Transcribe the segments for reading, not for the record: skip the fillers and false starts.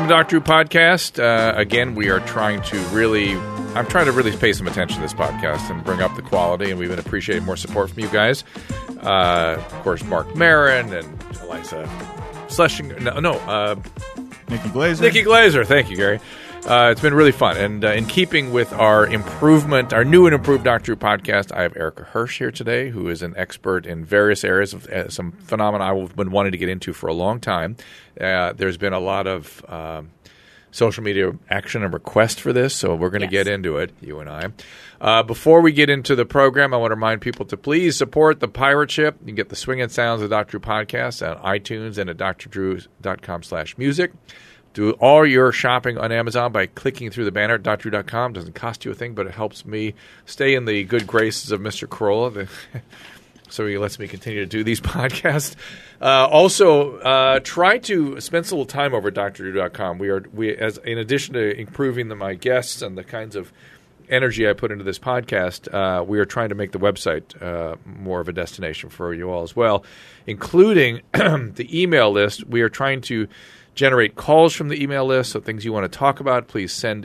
welcome to Dr. Drew Podcast. Again, we are trying to I'm trying to really pay some attention to this podcast and bring up the quality, and we've been appreciating more support from you guys. Of course, Mark Marin and Eliza Schlesinger. Nikki Glazer. Nikki Glazer. Thank you, Gary. It's been really fun. And in keeping with our new and improved Dr. Drew podcast, I have Erica Hirsch here today, who is an expert in various areas of some phenomena I've been wanting to get into for a long time. There's been a lot of social media action and request for this, so we're going to get into it, you and I. Before we get into the program, I want to remind people to please support the Pirate Ship. You can get the Swinging Sounds of Dr. Drew podcast on iTunes and at drdrew.com/music. Do all your shopping on Amazon by clicking through the banner at drdrew.com. Doesn't cost you a thing, but it helps me stay in the good graces of Mr. Carolla. So he lets me continue to do these podcasts. Also, try to spend a little time over at drdrew.com. In addition to improving my guests and the kinds of energy I put into this podcast, we are trying to make the website more of a destination for you all as well, including the email list. We are trying to generate calls from the email list, so things you want to talk about, please sign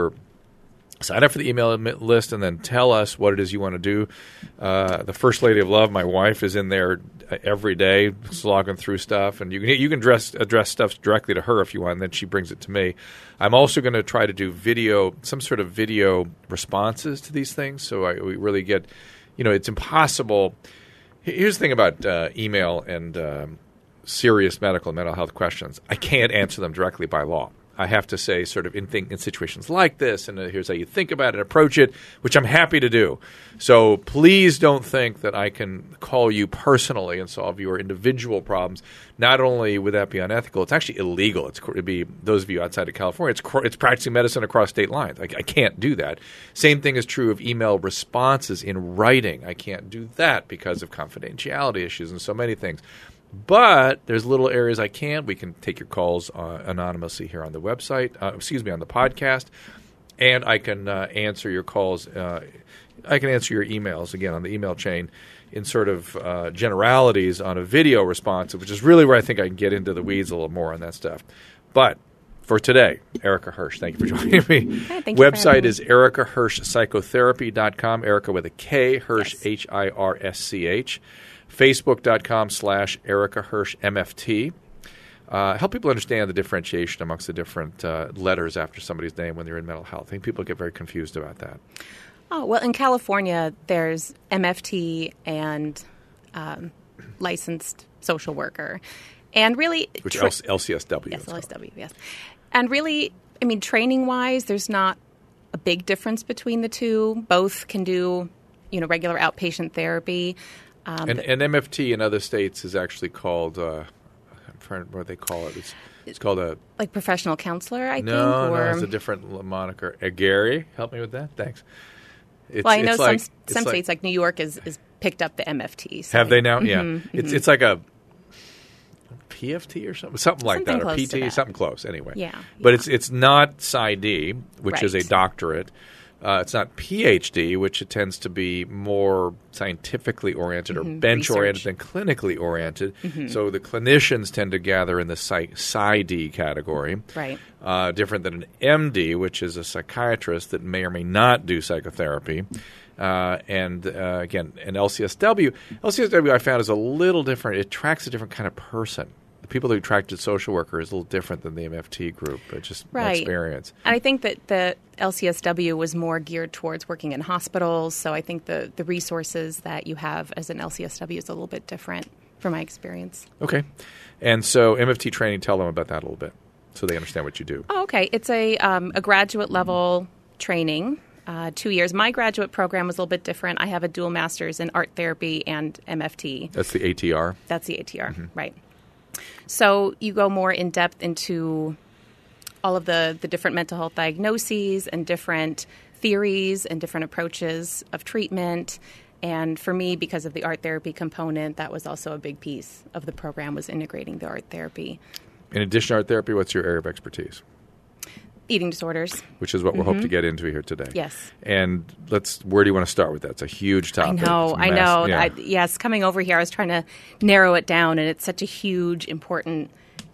up for the email list and then tell us what it is you want to do. The First Lady of Love, my wife, is in there every day slogging through stuff, and you can address stuff directly to her if you want, and then she brings it to me. I'm also going to try to do some sort of video responses to these things, so we really get, it's impossible. Here's the thing about email and serious medical and mental health questions. I can't answer them directly by law. I have to say sort of in situations like this, and here's how you think about it, approach it, which I'm happy to do. So please don't think that I can call you personally and solve your individual problems. Not only would that be unethical, it's actually illegal. It'd be those of you outside of California, it's practicing medicine across state lines. I can't do that. Same thing is true of email responses in writing. I can't do that because of confidentiality issues and so many things. But there's little areas I can. We can take your calls anonymously here on the website, on the podcast, and I can answer your calls. I can answer your emails, again, on the email chain in sort of generalities on a video response, which is really where I think I can get into the weeds a little more on that stuff. But for today, Erica Hirsch, thank you for joining me. Hi, thank you Website is ericahirschpsychotherapy.com, Erica with a K, Hirsch, yes. HIRSCH. Facebook.com/Erica Hirsch MFT. Help people understand the differentiation amongst the different letters after somebody's name when they're in mental health. I think people get very confused about that. Oh, well, in California, there's MFT and licensed social worker. And really... LCSW. Yes, LCSW, yes. And really, training-wise, there's not a big difference between the two. Both can do, regular outpatient therapy. And MFT in other states is actually called, I'm trying to remember what they call it. It's called a... Like professional counselor, I think? No, it's a different moniker. Gary, help me with that? Thanks. I know some states like New York is picked up the MFT. So have they now? Yeah. It's like a PFT or something like that, or PT, something close anyway. Yeah. But it's not PsyD, which right. is a doctorate. It's not PhD, which it tends to be more scientifically oriented or bench-oriented than clinically oriented. Mm-hmm. So the clinicians tend to gather in the PsyD category. Right. Different than an MD, which is a psychiatrist that may or may not do psychotherapy. And again, an LCSW. LCSW I found is a little different. It tracks a different kind of person. The people who attracted social worker is a little different than the MFT group, but just my experience. And I think that the LCSW was more geared towards working in hospitals, so I think the resources that you have as an LCSW is a little bit different from my experience. Okay. And so MFT training, tell them about that a little bit so they understand what you do. Oh, okay. It's a graduate level training, 2 years. My graduate program was a little bit different. I have a dual master's in art therapy and MFT. That's the ATR? That's the ATR, right. So you go more in depth into all of the different mental health diagnoses and different theories and different approaches of treatment. And for me, because of the art therapy component, that was also a big piece of the program, was integrating the art therapy. In addition to art therapy, what's your area of expertise? Eating disorders. Which is what we're hoping to get into here today. Yes. And where do you want to start with that? It's a huge topic. I know. Yeah. Yes, coming over here, I was trying to narrow it down, and it's such a huge, important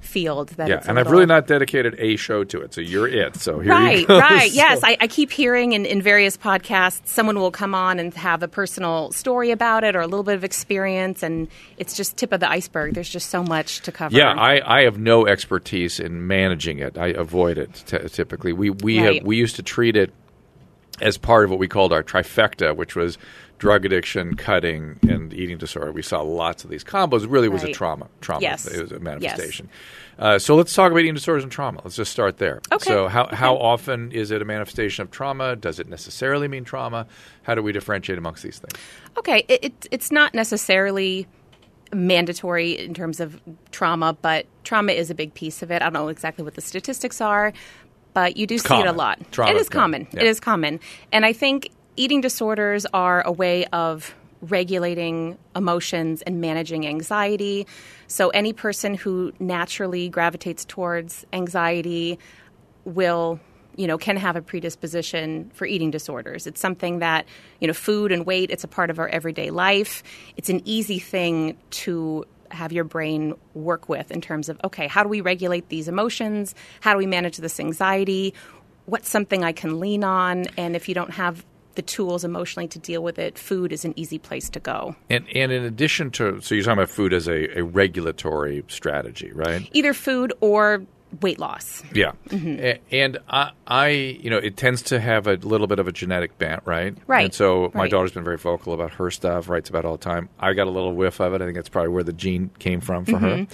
field. That Yeah, it's and I've really not dedicated a show to it, so you're it. So here you go. Right. So- Yes, I keep hearing in various podcasts, someone will come on and have a personal story about it or a little bit of experience, and it's just tip of the iceberg. There's just so much to cover. Yeah, I have no expertise in managing it. I avoid it typically. We Right. used to treat it as part of what we called our trifecta, which was drug addiction, cutting, and eating disorder. We saw lots of these combos. It really was a Right. trauma. Yes. It was a manifestation. So let's talk about eating disorders and trauma. Let's just start there. Okay. So how often is it a manifestation of trauma? Does it necessarily mean trauma? How do we differentiate amongst these things? Okay, it's not necessarily mandatory in terms of trauma, but trauma is a big piece of it. I don't know exactly what the statistics are, but you do see it a common. lot. Trauma It is is common. common. Yeah. It is common. And I think eating disorders are a way of regulating emotions and managing anxiety. So any person who naturally gravitates towards anxiety will, can have a predisposition for eating disorders. It's something that, food and weight, it's a part of our everyday life. It's an easy thing to have your brain work with in terms of, okay, how do we regulate these emotions? How do we manage this anxiety? What's something I can lean on? And if you don't have the tools emotionally to deal with it, food is an easy place to go. And in addition to, so you're talking about food as a regulatory strategy, right? Either food or weight loss. Yeah. Mm-hmm. And I, it tends to have a little bit of a genetic bent, right? Right. And so my Right. daughter's been very vocal about her stuff, writes about it all the time. I got a little whiff of it. I think that's probably where the gene came from for her.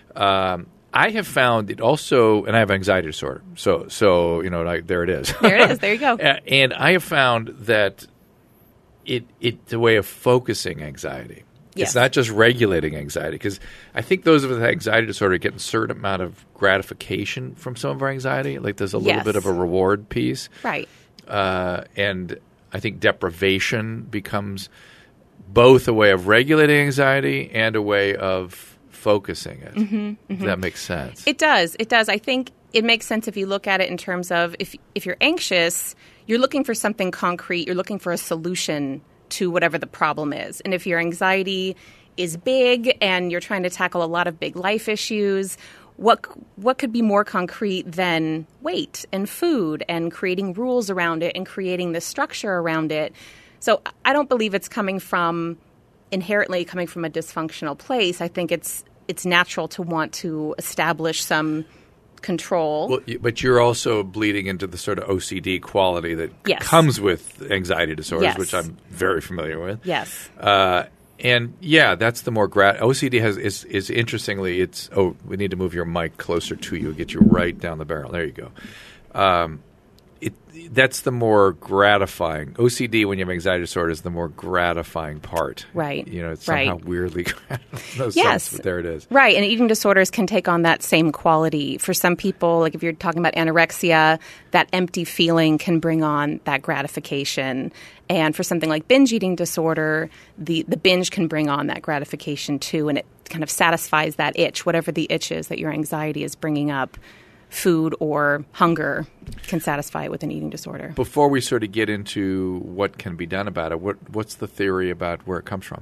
I have found it also, and I have anxiety disorder. So there it is. There it is. There you go. And I have found that it's a way of focusing anxiety. Yes. It's not just regulating anxiety, because I think those with anxiety disorder get a certain amount of gratification from some of our anxiety. Like there's a little Yes. bit of a reward piece. Right. And I think deprivation becomes both a way of regulating anxiety and a way of focusing it. If that makes sense. It does. It does. I think it makes sense if you look at it in terms of if you're anxious, you're looking for something concrete. You're looking for a solution to whatever the problem is. And if your anxiety is big and you're trying to tackle a lot of big life issues, what could be more concrete than weight and food and creating rules around it and creating the structure around it? So I don't believe it's inherently coming from a dysfunctional place. I think it's natural to want to establish some control. Well, but you're also bleeding into the sort of OCD quality that Yes. comes with anxiety disorders, Yes. which I'm very familiar with. Yes. And yeah, that's the more OCD is interestingly, we need to move your mic closer to you, get you right down the barrel. There you go. That's the more gratifying. OCD, when you have anxiety disorder, is the more gratifying part. Right. It's somehow Right. weirdly no Yes. sense, but there it is. Right, and eating disorders can take on that same quality. For some people, like if you're talking about anorexia, that empty feeling can bring on that gratification. And for something like binge eating disorder, the binge can bring on that gratification too, and it kind of satisfies that itch, whatever the itch is that your anxiety is bringing up. Food or hunger can satisfy it with an eating disorder. Before we sort of get into what can be done about it, what's the theory about where it comes from?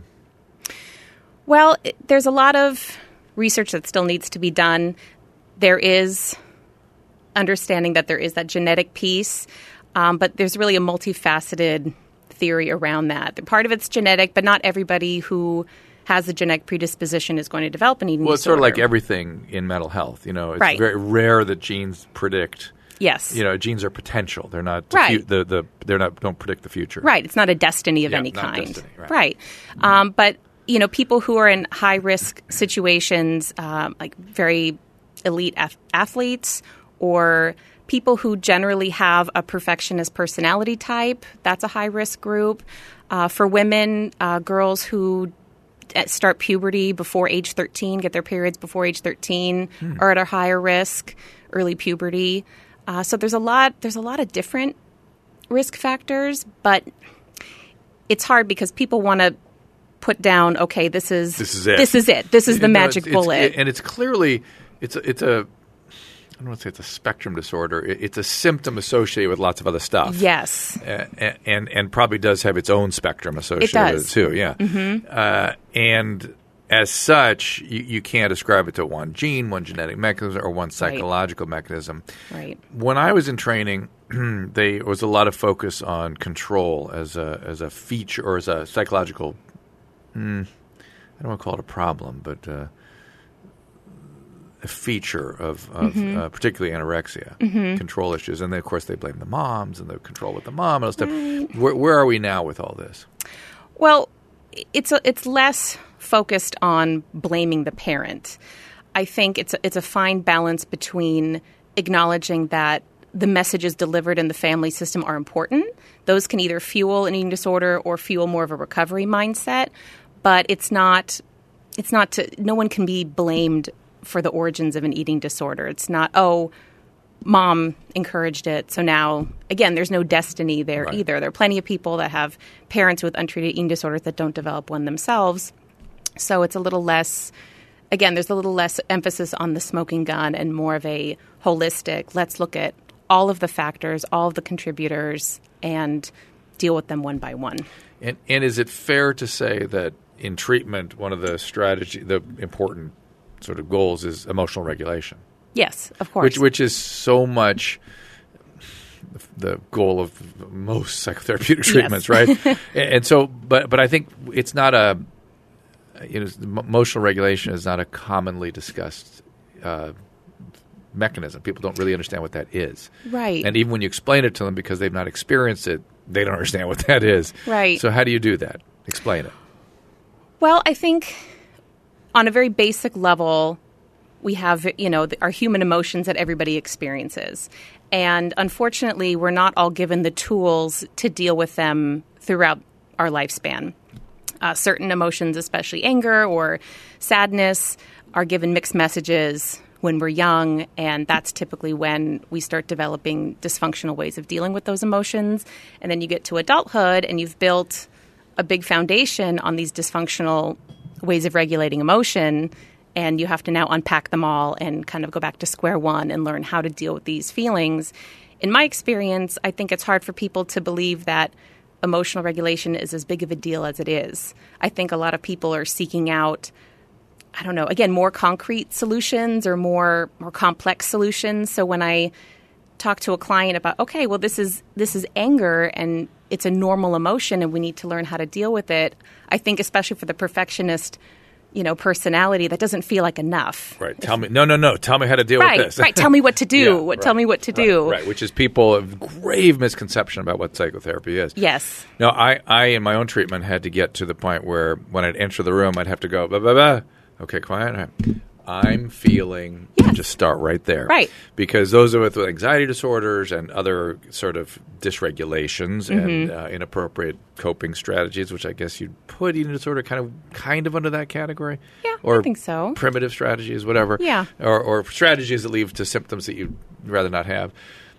Well, there's a lot of research that still needs to be done. There is understanding that there is that genetic piece, but there's really a multifaceted theory around that. Part of it's genetic, but not everybody who has a genetic predisposition is going to develop an eating disorder. Well, it's sort of like everything in mental health. It's Right. very rare that genes predict. Yes. Genes are potential. They're not. Right. Don't predict the future. Right. It's not a destiny of Yeah, any not kind. destiny, right. But people who are in high risk situations, like very elite athletes, or people who generally have a perfectionist personality type, that's a high risk group. For women, girls who start puberty before age 13, get their periods before age 13, are at a higher risk, early puberty. So there's a lot of different risk factors, but it's hard because people want to put down, okay, this is it. This is the magic bullet. And it's clearly it's a I don't want to say it's a spectrum disorder. It's a symptom associated with lots of other stuff. Yes. And probably does have its own spectrum associated with it too. Yeah. Mm-hmm. And as such, you can't ascribe it to one gene, one genetic mechanism, or one psychological mechanism. Right. When I was in training, there was a lot of focus on control as a feature or as a psychological. I don't want to call it a problem, but a feature of particularly anorexia, control issues, and then of course they blame the moms and the control with the mom and all stuff. Where are we now with all this? Well, it's less focused on blaming the parent. I think it's a fine balance between acknowledging that the messages delivered in the family system are important. Those can either fuel an eating disorder or fuel more of a recovery mindset, but no one can be blamed for the origins of an eating disorder. It's not, mom encouraged it, so now, again, there's no destiny there either. There are plenty of people that have parents with untreated eating disorders that don't develop one themselves. So it's a little less, again, there's a little less emphasis on the smoking gun and more of a holistic, let's look at all of the factors, all of the contributors, and deal with them one by one. And is it fair to say that in treatment, one of the important sort of goals is emotional regulation? Yes, of course. Which is so much the goal of most psychotherapeutic treatments, right? And so, but I think it's not emotional regulation is not a commonly discussed mechanism. People don't really understand what that is. Right. And even when you explain it to them because they've not experienced it, they don't understand what that is. Right. So how do you do that? Explain it. Well, I think on a very basic level, we have, our human emotions that everybody experiences. And unfortunately, we're not all given the tools to deal with them throughout our lifespan. Certain emotions, especially anger or sadness, are given mixed messages when we're young, and that's typically when we start developing dysfunctional ways of dealing with those emotions. And then you get to adulthood, and you've built a big foundation on these dysfunctional ways of regulating emotion, and you have to now unpack them all and kind of go back to square one and learn how to deal with these feelings. In my experience, I think it's hard for people to believe that emotional regulation is as big of a deal as it is. I think a lot of people are seeking out, more concrete solutions or more complex solutions. So when I talk to a client about, this is anger and it's a normal emotion and we need to learn how to deal with it, I think especially for the perfectionist, personality, that doesn't feel like enough. Right. Tell me how to deal with this. Right. Tell me what to do. Tell me what to do. Right. Which is people have grave misconception about what psychotherapy is. Yes. No, I in my own treatment had to get to the point where when I'd enter the room, I'd have to go, blah, blah, blah. Okay, quiet. I'm feeling, just start right there. Right. Because those of us with anxiety disorders and other sort of dysregulations and inappropriate coping strategies, which I guess you'd put eating disorder kind of under that category. Yeah, or I think so. Primitive strategies, whatever. Yeah. Or strategies that lead to symptoms that you'd rather not have.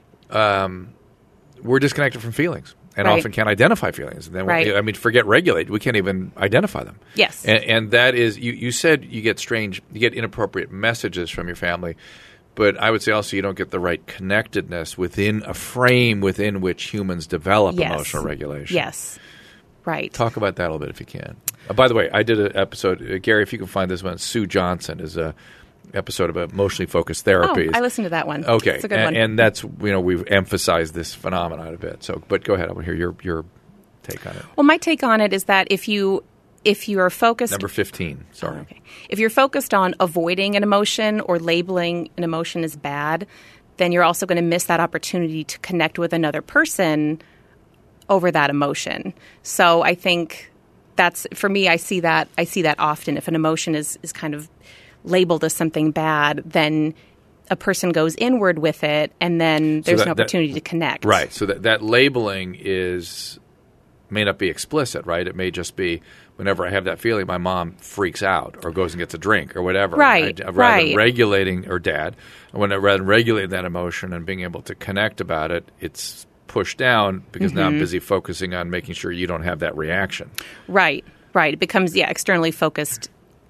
We're disconnected from feelings. And often can't identify feelings. And then forget regulate. We can't even identify them. Yes. And that is, you said you get inappropriate messages from your family, but I would say also you don't get the right connectedness within a frame within which humans develop emotional regulation. Yes. Right. Talk about that a little bit if you can. By the way, I did an episode, Gary, if you can find this one, Sue Johnson is a episode of emotionally focused therapies. I listened to that one. Okay. It's a good one. And that's, we've emphasized this phenomenon a bit. So, but go ahead. I want to hear your take on it. Well, my take on it is that if you are focused... Number 15, sorry. Okay. If you're focused on avoiding an emotion or labeling an emotion as bad, then you're also going to miss that opportunity to connect with another person over that emotion. So I think that's, for me, I see that often. If an emotion is kind of labeled as something bad, then a person goes inward with it, and then there's an opportunity to connect. Right. So that labeling may not be explicit, right? It may just be whenever I have that feeling, my mom freaks out or goes and gets a drink or whatever. Right. Rather than regulating, or dad, rather than regulating that emotion and being able to connect about it, it's pushed down because now I'm busy focusing on making sure you don't have that reaction. Right. It becomes, externally focused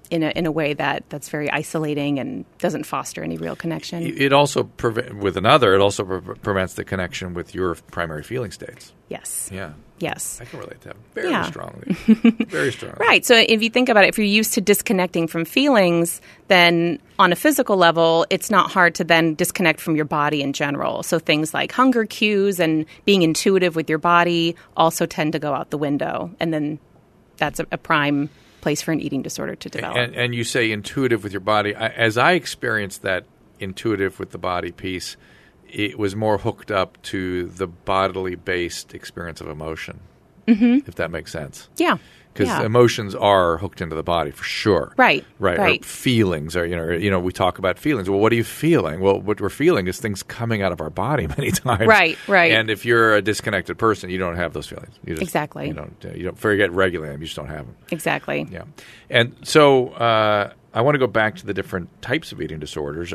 in a way that's very isolating and doesn't foster any real connection. It also prevents the connection with your primary feeling states. Yes. Yeah. Yes. I can relate to that very strongly. Very strongly. Right. So if you think about it, if you're used to disconnecting from feelings, then on a physical level, it's not hard to then disconnect from your body in general. So things like hunger cues and being intuitive with your body also tend to go out the window. And then that's a prime place for an eating disorder to develop. And you say intuitive with your body. As I experienced that intuitive with the body piece, it was more hooked up to the bodily based experience of emotion, if that makes sense. Yeah. Because emotions are hooked into the body for sure. Right. Or feelings are, we talk about feelings. Well, what are you feeling? Well, what we're feeling is things coming out of our body many times. Right. And if you're a disconnected person, you don't have those feelings. Exactly. You don't forget regulating them. You just don't have them. Exactly. Yeah. And so I want to go back to the different types of eating disorders.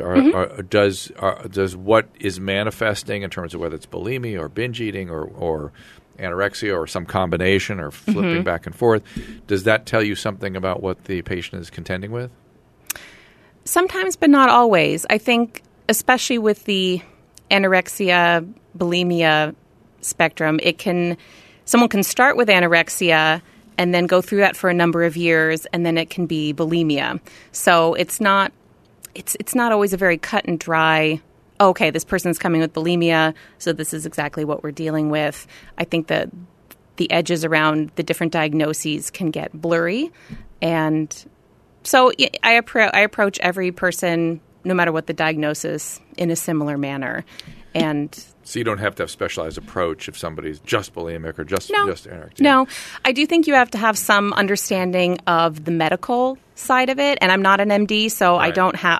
Does what is manifesting in terms of whether it's bulimia or binge eating or anorexia or some combination or flipping back and forth, does that tell you something about what the patient is contending with? Sometimes, but not always. I think especially with the anorexia, bulimia spectrum, someone can start with anorexia and then go through that for a number of years, and then it can be bulimia. So it's not always a very cut and dry, okay, this person's coming with bulimia, so this is exactly what we're dealing with. I think that the edges around the different diagnoses can get blurry. And so I approach every person, no matter what the diagnosis, in a similar manner. And so you don't have to have a specialized approach if somebody's just bulimic or just anorexia. No. I do think you have to have some understanding of the medical side of it. And I'm not an MD, so I don't have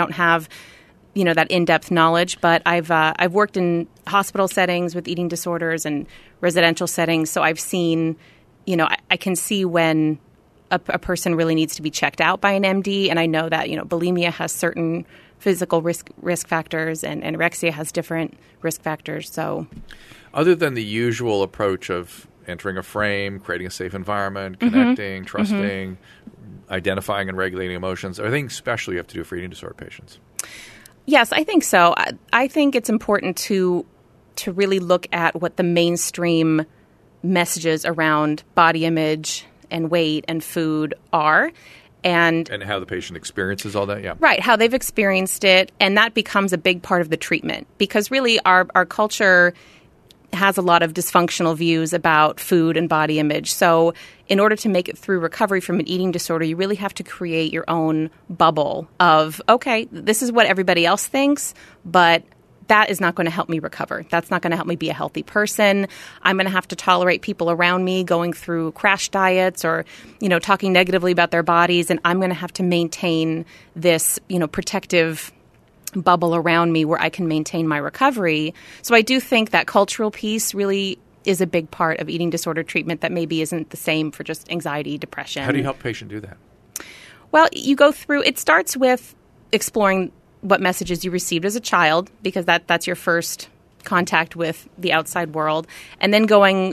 that in-depth knowledge. But I've worked in hospital settings with eating disorders and residential settings, so I've seen, I can see when a person really needs to be checked out by an MD, and I know that bulimia has certain physical risk factors, and anorexia has different risk factors. So, other than the usual approach of entering a frame, creating a safe environment, connecting, trusting, identifying and regulating emotions, are there things special you have to do for eating disorder patients? Yes, I think so. I think it's important to really look at what the mainstream messages around body image and weight and food are. And how the patient experiences all that, yeah. Right, how they've experienced it, and that becomes a big part of the treatment. Because really our culture has a lot of dysfunctional views about food and body image. So in order to make it through recovery from an eating disorder, you really have to create your own bubble of, okay, this is what everybody else thinks, but that is not going to help me recover. That's not going to help me be a healthy person. I'm going to have to tolerate people around me going through crash diets or, talking negatively about their bodies. And I'm going to have to maintain this, protective bubble around me where I can maintain my recovery. So I do think that cultural piece really is a big part of eating disorder treatment that maybe isn't the same for just anxiety, depression. How do you help a patient do that? Well, you go through, it starts with exploring what messages you received as a child, because that's your first contact with the outside world, and then going,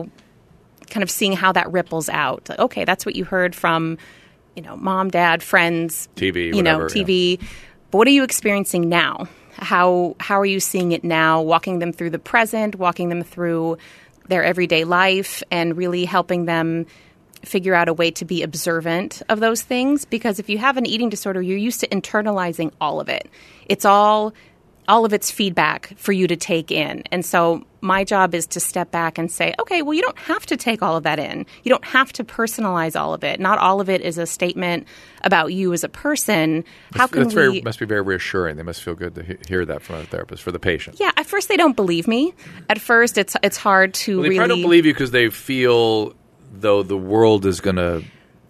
kind of seeing how that ripples out. Okay, that's what you heard from, mom, dad, friends, TV, whatever, TV. Yeah. But what are you experiencing now? How are you seeing it now? Walking them through the present, walking them through their everyday life, and really helping them figure out a way to be observant of those things. Because if you have an eating disorder, you're used to internalizing all of it. It's all of its feedback for you to take in. And so my job is to step back and say, okay, well, you don't have to take all of that in. You don't have to personalize all of it. Not all of it is a statement about you as a person. Must be very reassuring. They must feel good to hear that from a therapist for the patient. Yeah. At first, they don't believe me. At first, it's hard to they probably don't believe you because they feel though the world is going to,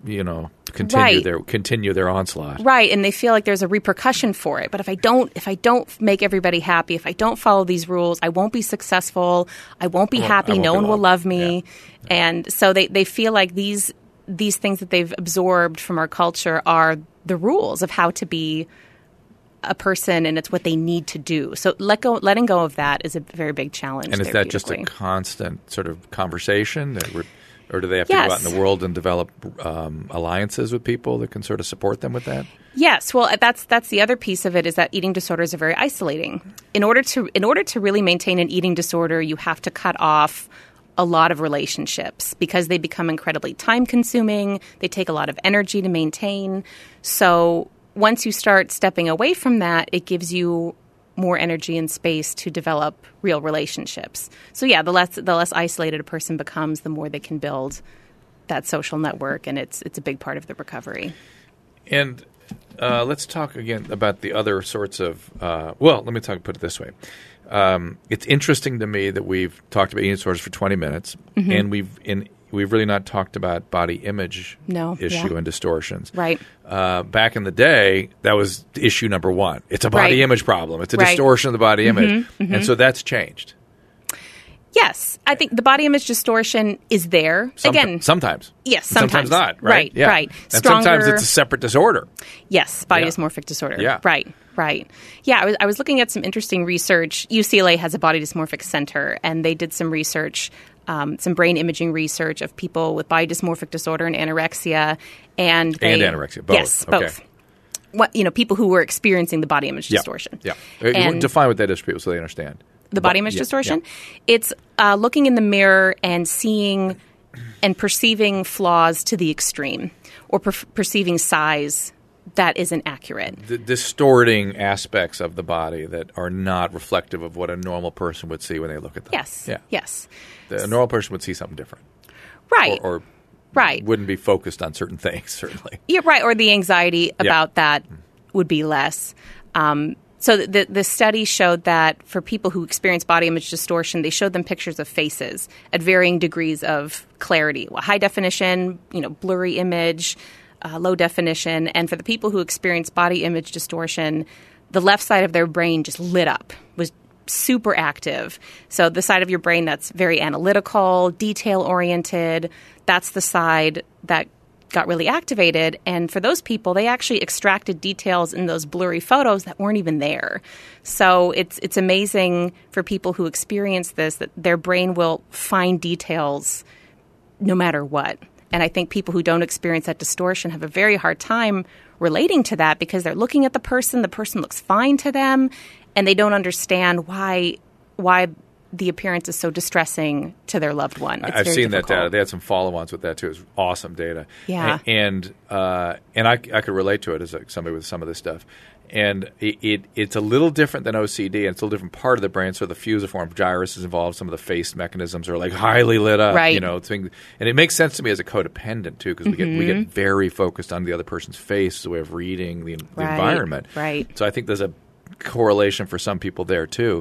continue their onslaught. Right, and they feel like there's a repercussion for it. But if I don't make everybody happy, if I don't follow these rules, I won't be successful. I won't be happy. No one will love me. Yeah. And so they feel like these things that they've absorbed from our culture are the rules of how to be a person, and it's what they need to do. So letting go of that is a very big challenge. And is that just a constant sort of conversation that Or do they have to go out in the world and develop alliances with people that can sort of support them with that? Yes. Well, that's the other piece of it, is that eating disorders are very isolating. In order to really maintain an eating disorder, you have to cut off a lot of relationships because they become incredibly time-consuming. They take a lot of energy to maintain. So once you start stepping away from that, it gives you more energy and space to develop real relationships. So yeah, the less isolated a person becomes, the more they can build that social network, and it's a big part of the recovery. And let's talk again about the other sorts of let me put it this way. It's interesting to me that we've talked about eating disorders for 20 minutes, and we've really not talked about body image issue and distortions. Right. Back in the day, that was issue number one. It's a body image problem. It's a distortion of the body image. And so that's changed. Yes. I think the body image distortion is there. Sometimes. Yes, sometimes not. Right. Yeah. Right. And sometimes it's a separate disorder. Yes, body dysmorphic disorder. Yeah. Right. Yeah, I was looking at some interesting research. UCLA has a body dysmorphic center, and they did some research, some brain imaging research of people with body dysmorphic disorder and anorexia. And anorexia, both. Yes, both. People who were experiencing the body image distortion. Yeah. And define what that is for people so they understand. The body image distortion? Yeah. It's looking in the mirror and seeing and perceiving flaws to the extreme, or perceiving size that isn't accurate. The distorting aspects of the body that are not reflective of what a normal person would see when they look at them. Yes. Yeah. Yes. A normal person would see something different. Right. Or right. wouldn't be focused on certain things, certainly. Yeah, right. Or the anxiety about that would be less. So the study showed that for people who experience body image distortion, they showed them pictures of faces at varying degrees of clarity. High definition, blurry image, low definition. And for the people who experience body image distortion, the left side of their brain just lit up, was super active. So the side of your brain that's very analytical, detail-oriented, that's the side that got really activated. And for those people, they actually extracted details in those blurry photos that weren't even there. So it's amazing for people who experience this that their brain will find details no matter what. And I think people who don't experience that distortion have a very hard time relating to that because they're looking at the person looks fine to them, and they don't understand why the appearance is so distressing to their loved one. It's I've seen difficult. that data. They had some follow-ons with that too. It's awesome data. Yeah. And I could relate to it as somebody with some of this stuff. And it's a little different than OCD, and it's a little different part of the brain. So the fusiform gyrus is involved. Some of the face mechanisms are like highly lit up. Right. And it makes sense to me as a codependent too, because we get very focused on the other person's face as a way of reading the environment. Right. So I think there's a correlation for some people there too.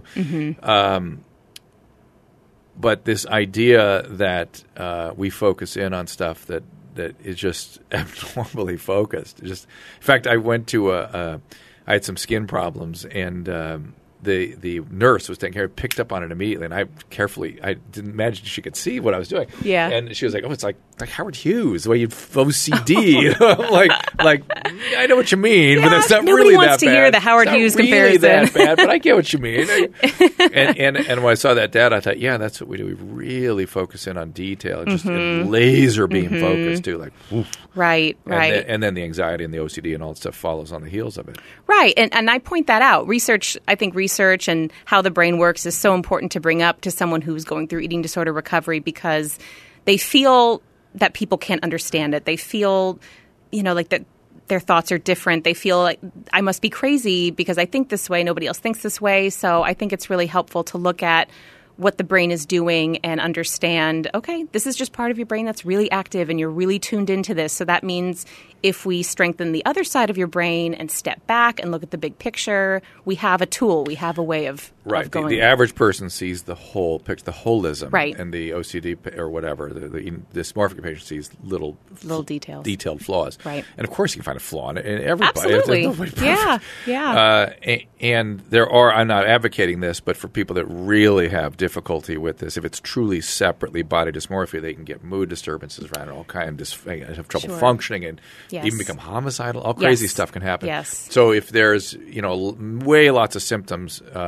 But this idea that we focus in on stuff that is just abnormally focused. In fact, I went to I had some skin problems, and the nurse was taking care of it, picked up on it immediately, and I didn't imagine she could see what I was doing. Yeah. And she was like, "Oh, it's like Howard Hughes, the way you'd OCD." I'm like I know what you mean, but it's not really that bad. Nobody wants to hear the Howard Hughes comparison. That bad, but I get what you mean. and when I saw that data, I thought, yeah, that's what we do. We really focus in on detail, just laser beam focus too, like woof. Right. And then the anxiety and the OCD and all that stuff follows on the heels of it. Right. And I point that out. I think research and how the brain works is so important to bring up to someone who's going through eating disorder recovery, because they feel that people can't understand it. They feel, like that their thoughts are different. They feel like I must be crazy because I think this way. Nobody else thinks this way. So I think it's really helpful to look at what the brain is doing and understand, okay, this is just part of your brain that's really active and you're really tuned into this. So that means if we strengthen the other side of your brain and step back and look at the big picture, we have a tool. We have a way of going. The average person sees the whole picture, the holism. Right. And the OCD or whatever, the dysmorphic patient sees little details. Detailed flaws. Right. And of course you can find a flaw in everybody. Absolutely. Nobody's perfect. Yeah. And there are, I'm not advocating this, but for people that really have difficulty with this, if it's truly separately body dysmorphia, they can get mood disturbances around all kinds of have trouble functioning and even become homicidal. All crazy stuff can happen. Yes. So if there's, way lots of symptoms, there's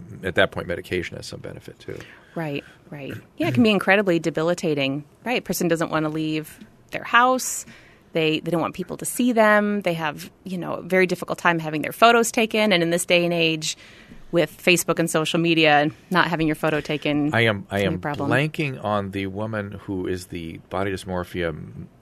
at that point, medication has some benefit too. Right. Yeah, it can be incredibly debilitating. Right, a person doesn't want to leave their house. They don't want people to see them. They have, a very difficult time having their photos taken. And in this day and age, with Facebook and social media, not having your photo taken, I am blanking on the woman who is the body dysmorphia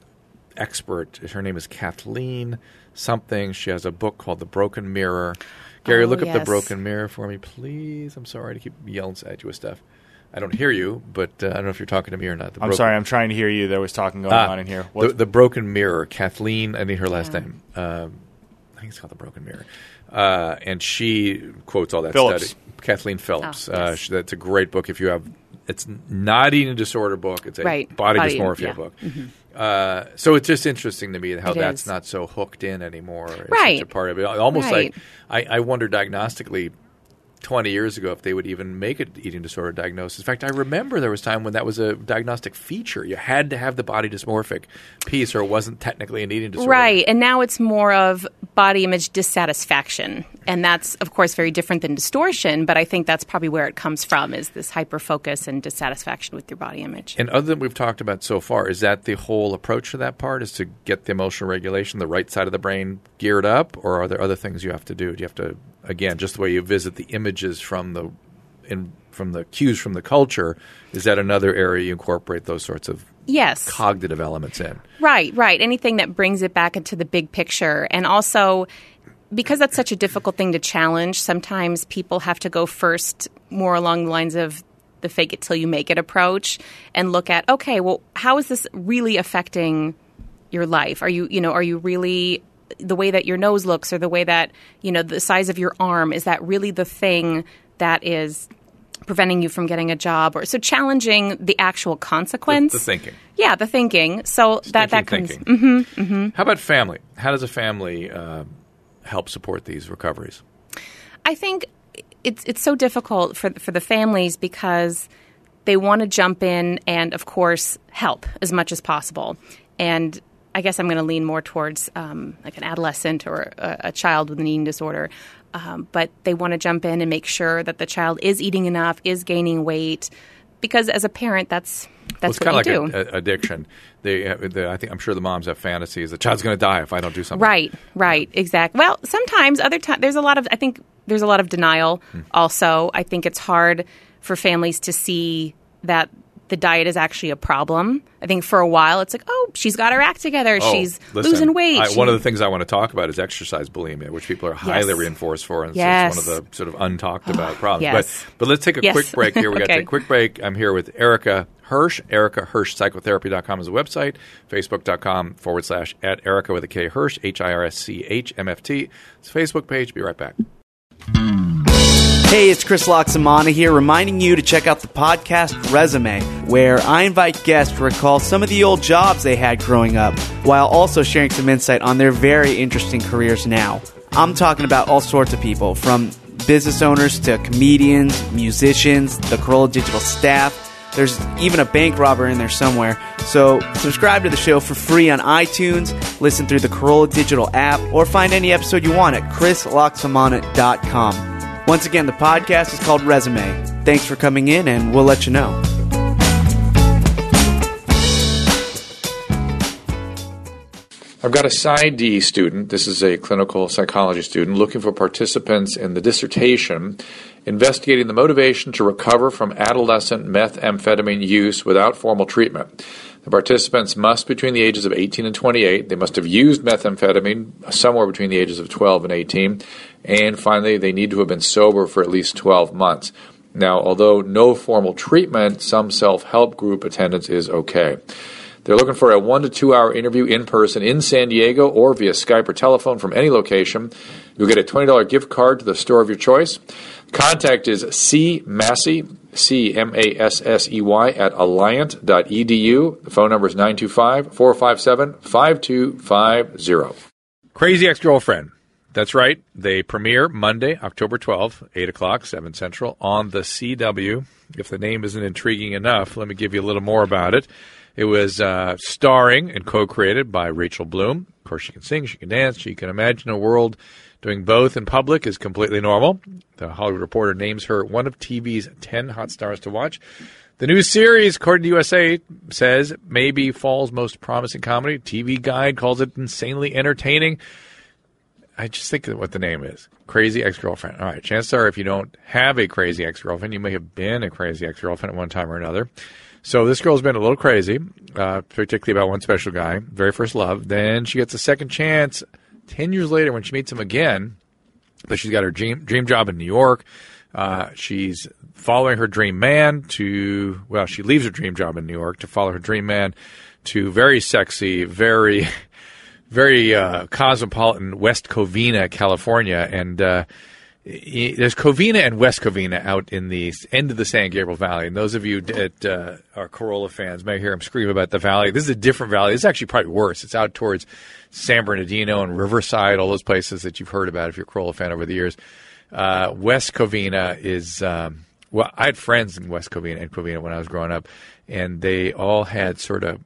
expert. Her name is Kathleen something. She has a book called The Broken Mirror. Gary, look up The Broken Mirror for me, please. I'm sorry to keep yelling at you with stuff. I don't hear you, but I don't know if you're talking to me or not. I'm sorry. I'm trying to hear you. There was talking going on in here. The Broken Mirror. Kathleen, I need her last name. I think it's called The Broken Mirror. And she quotes all that study. Kathleen Phillips. Yes. That's a great book. It's not eating disorder book. It's a body dysmorphia book. Mm-hmm. So it's just interesting to me how that's not so hooked in anymore. It's such a part of it. Almost like I wonder diagnostically 20 years ago if they would even make an eating disorder diagnosis. In fact, I remember there was a time when that was a diagnostic feature. You had to have the body dysmorphic piece or it wasn't technically an eating disorder. Right, and now it's more of body image dissatisfaction. And that's, of course, very different than distortion, but I think that's probably where it comes from, is this hyper-focus and dissatisfaction with your body image. And other than we've talked about so far, is that the whole approach to that part, is to get the emotional regulation, the right side of the brain geared up, or are there other things you have to do? Do you have to, again, just the way you visit the images from the cues from the culture, is that another area you incorporate those sorts of cognitive elements in? Right. Anything that brings it back into the big picture. And also, because that's such a difficult thing to challenge, sometimes people have to go first more along the lines of the fake it till you make it approach and look at, okay, well, how is this really affecting your life? Are you really, the way that your nose looks or the way that, the size of your arm, is that really the thing that is preventing you from getting a job? Or so challenging the actual consequence. The thinking. Yeah, the thinking. So that comes. How about family? How does a family help support these recoveries? I think it's so difficult for the families because they want to jump in and, of course, help as much as possible. And I guess I'm going to lean more towards like an adolescent or a child with an eating disorder. But they want to jump in and make sure that the child is eating enough, is gaining weight, because as a parent, that's it's what you do. It's kind of like addiction. I'm sure the moms have fantasies. The child's going to die if I don't do something. Right, exactly. Well, sometimes, other times, there's a lot of denial. Also, I think it's hard for families to see that the diet is actually a problem. I think for a while it's like, oh, she's got her act together. She's losing weight. One of the things I want to talk about is exercise bulimia, which people are highly reinforced for. And it's one of the sort of untalked about problems. Yes. But let's take a quick break here. We got to take a quick break. I'm here with Erica Hirsch. EricaHirschPsychotherapy.com is the website. Facebook.com/@Erica with a K Hirsch, HIRSCHMFT. It's a Facebook page. Be right back. Hey, it's Chris Loxamana here, reminding you to check out the podcast Resume, where I invite guests to recall some of the old jobs they had growing up, while also sharing some insight on their very interesting careers now. I'm talking about all sorts of people, from business owners to comedians, musicians, the Corolla Digital staff. There's even a bank robber in there somewhere. So subscribe to the show for free on iTunes, listen through the Corolla Digital app, or find any episode you want at chrisloxamana.com. Once again, the podcast is called Resume. Thanks for coming in, and we'll let you know. I've got a PsyD student. This is a clinical psychology student looking for participants in the dissertation investigating the motivation to recover from adolescent methamphetamine use without formal treatment. The participants must be between the ages of 18 and 28. They must have used methamphetamine somewhere between the ages of 12 and 18. And finally, they need to have been sober for at least 12 months. Now, although no formal treatment, some self-help group attendance is okay. They're looking for a 1 to 2 hour interview in person in San Diego or via Skype or telephone from any location. You'll get a $20 gift card to the store of your choice. Contact is cmassey, CMASSEY, at alliant.edu. The phone number is 925-457-5250. Crazy Ex-Girlfriend. That's right. They premiere Monday, October 12th, 8 o'clock, 7 Central, on the CW. If the name isn't intriguing enough, let me give you a little more about it. It was starring and co-created by Rachel Bloom, course, she can sing, she can dance, she can imagine a world doing both in public is completely normal. The Hollywood Reporter names her one of TV's 10 hot stars to watch. The new series, according to USA, says maybe fall's most promising comedy. TV Guide calls it insanely entertaining. I just think of what the name is. Crazy Ex-Girlfriend. All right, chances are if you don't have a crazy ex-girlfriend, you may have been a crazy ex-girlfriend at one time or another. So this girl's been a little crazy, particularly about one special guy, very first love. Then she gets a second chance 10 years later when she meets him again. But she's got her dream job in New York. She's following her dream man to, well, she leaves her dream job in New York to follow her dream man to very sexy, very cosmopolitan West Covina, California. And there's Covina and West Covina out in the end of the San Gabriel Valley. And those of you that are Corolla fans may hear him scream about the valley. This is a different valley. This is actually probably worse. It's out towards San Bernardino and Riverside, all those places that you've heard about if you're a Corolla fan over the years. West Covina is well, I had friends in West Covina and Covina when I was growing up, and they all had sort of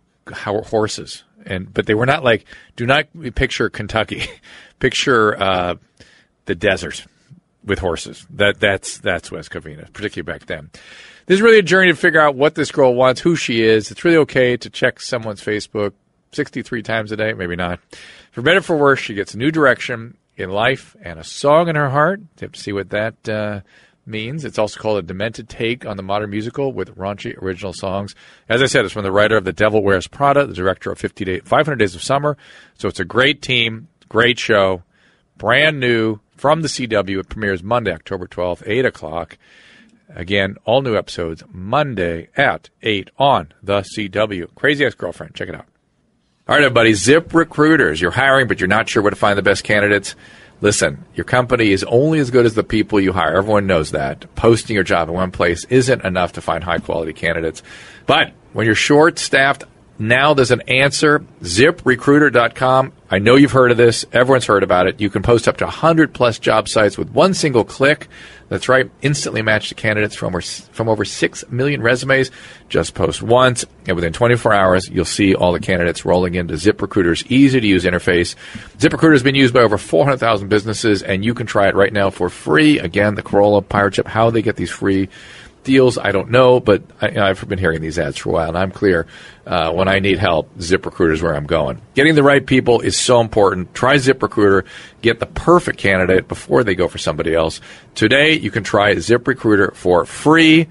horses, but they were not like. Do not picture Kentucky. Picture the desert with horses. That's West Covina, particularly back then. This is really a journey to figure out what this girl wants, who she is. It's really okay to check someone's Facebook 63 times a day, maybe not. For better or for worse, she gets a new direction in life and a song in her heart. You have to see what that means. It's also called a demented take on the modern musical with raunchy original songs. As I said, it's from the writer of The Devil Wears Prada, the director of 500 Days of Summer. So it's a great team, great show, brand new from the CW. It premieres Monday, October 12th, 8 o'clock. Again, all new episodes Monday at 8 on the CW. Crazy Ex-Girlfriend. Check it out. All right, everybody. ZipRecruiters. You're hiring, but you're not sure where to find the best candidates. Listen, your company is only as good as the people you hire. Everyone knows that. Posting your job in one place isn't enough to find high-quality candidates. But when you're short-staffed, now there's an answer. ZipRecruiter.com. I know you've heard of this. Everyone's heard about it. You can post up to 100-plus job sites with one single click. That's right. Instantly match the candidates from over 6 million resumes. Just post once, and within 24 hours, you'll see all the candidates rolling into ZipRecruiter's easy-to-use interface. ZipRecruiter has been used by over 400,000 businesses, and you can try it right now for free. Again, the Corolla Pirate Ship, how they get these free deals, I don't know, but I've been hearing these ads for a while, and I'm clear when I need help, ZipRecruiter is where I'm going. Getting the right people is so important. Try ZipRecruiter. Get the perfect candidate before they go for somebody else. Today, you can try ZipRecruiter for free.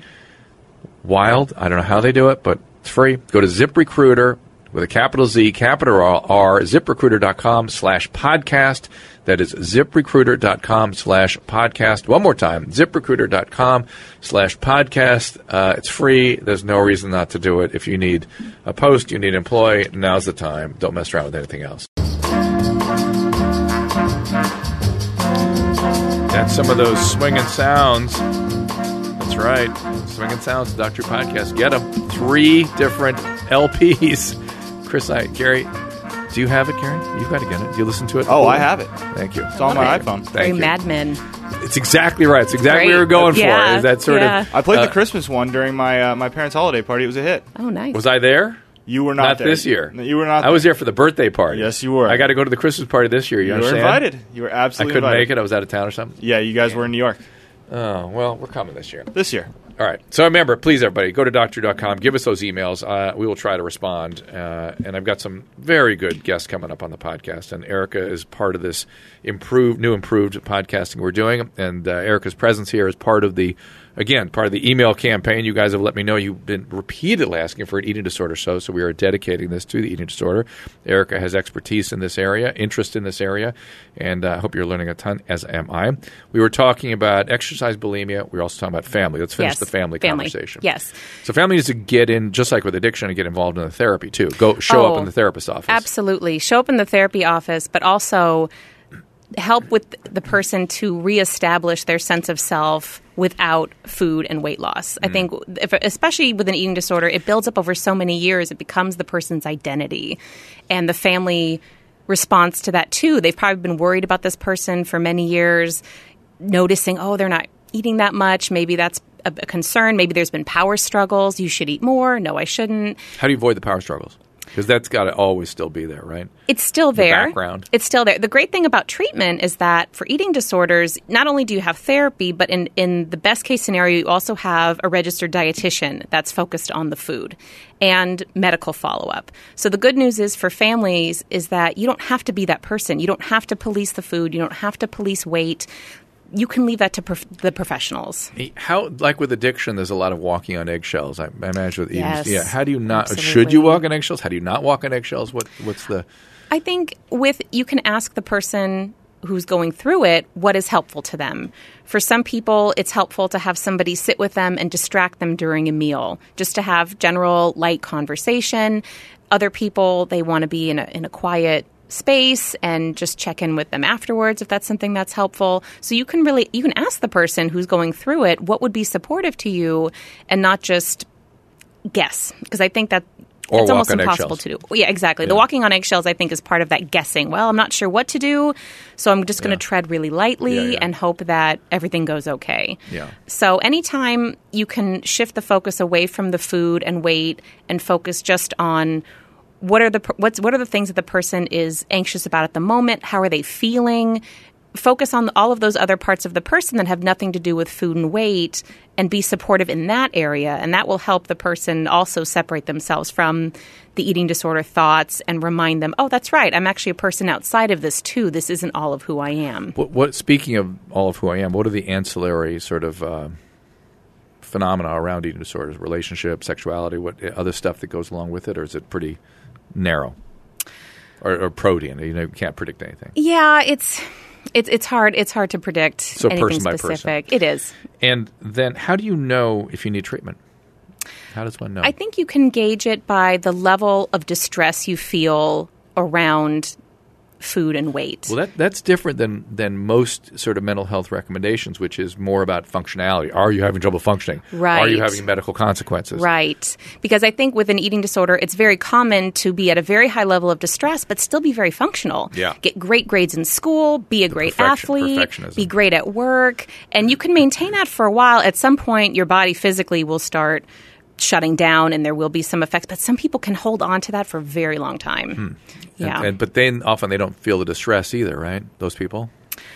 Wild. I don't know how they do it, but it's free. Go to ZipRecruiter with a capital Z, capital R, ZipRecruiter.com/podcast. That is ZipRecruiter.com/podcast. One more time, ZipRecruiter.com/podcast. It's free. There's no reason not to do it. If you need a post, you need an employee, now's the time. Don't mess around with anything else. That's some of those swinging sounds. That's right. Swinging Sounds, Dr. Podcast. Get them. 3 different LPs. Chris, Gary, do you have it, Gary? You've got to get it. Do you listen to it? Oh, I have it. Thank you. It's on my iPhone. Very Thank you. Mad Men. It's exactly right. It's exactly what we were going for. Is that sort of? I played the Christmas one during my parents' holiday party. It was a hit. Oh, nice. Was I there? You were not there. This year. You were not there. I was there for the birthday party. Yes, you were. I got to go to the Christmas party this year. You were understand? invited. You were absolutely I couldn't invited. make it. I was out of town or something. Yeah, you guys were in New York. Oh, well, we're coming this year. This year. All right. So remember, please, everybody, go to doctor.com. Give us those emails. We will try to respond. And I've got some very good guests coming up on the podcast. And Erica is part of this new improved podcasting we're doing. And Erica's presence here is part of the email campaign. You guys have let me know you've been repeatedly asking for an eating disorder show, so we are dedicating this to the eating disorder. Erica has expertise in this area, interest in this area, and I hope you're learning a ton, as am I. We were talking about exercise bulimia. We were also talking about family. Let's finish the family conversation. Yes. So family needs to get in, just like with addiction, and get involved in the therapy, too. Go show up in the therapist's office. Absolutely. Show up in the therapy office, but also help with the person to reestablish their sense of self without food and weight loss. I think, especially with an eating disorder, it builds up over so many years. It becomes the person's identity. And the family responds to that, too. They've probably been worried about this person for many years, noticing, they're not eating that much. Maybe that's a concern. Maybe there's been power struggles. You should eat more. No, I shouldn't. How do you avoid the power struggles? Because that's got to always still be there, right? It's still there. The background. It's still there. The great thing about treatment is that for eating disorders, not only do you have therapy, but in the best case scenario, you also have a registered dietitian that's focused on the food and medical follow-up. So the good news is for families is that you don't have to be that person. You don't have to police the food. You don't have to police weight. You can leave that to the professionals. How, like with addiction, there's a lot of walking on eggshells. I imagine with eating. Yes, yeah. How do you not? absolutely. Should you walk on eggshells? How do you not walk on eggshells? What's the? I think you can ask the person who's going through it what is helpful to them. For some people, it's helpful to have somebody sit with them and distract them during a meal, just to have general light conversation. Other people, they want to be in a quiet space and just check in with them afterwards if that's something that's helpful. So you can ask the person who's going through it what would be supportive to you and not just guess, because I think that Or it's walk almost on impossible eggshells. to do. Yeah, exactly. Yeah. The walking on eggshells, I think, is part of that guessing. Well, I'm not sure what to do, so I'm just going to tread really lightly and hope that everything goes okay. Yeah. So anytime you can shift the focus away from the food and weight and focus just on what are the things that the person is anxious about at the moment, how are they feeling, focus on all of those other parts of the person that have nothing to do with food and weight and be supportive in that area. And that will help the person also separate themselves from the eating disorder thoughts and remind them, oh, that's right, I'm actually a person outside of this too. This isn't all of who I am. Speaking of all of who I am, what are the ancillary sort of phenomena around eating disorders? Relationship, sexuality, what other stuff that goes along with it? Or is it pretty narrow? Or protein? You can't predict anything. Yeah, It's hard. It's hard to predict anything person by specific. person. It is. And then how do you know if you need treatment? How does one know? I think you can gauge it by the level of distress you feel around food and weight. Well, that's different than most sort of mental health recommendations, which is more about functionality. Are you having trouble functioning? Right. Are you having medical consequences? Right. Because I think with an eating disorder, it's very common to be at a very high level of distress, but still be very functional. Yeah. Get great grades in school, be a great athlete, perfectionism. be great at work, and you can maintain that for a while. At some point, your body physically will start shutting down and there will be some effects, but some people can hold on to that for a very long time. Yeah. But then often they don't feel the distress either, right? Those people?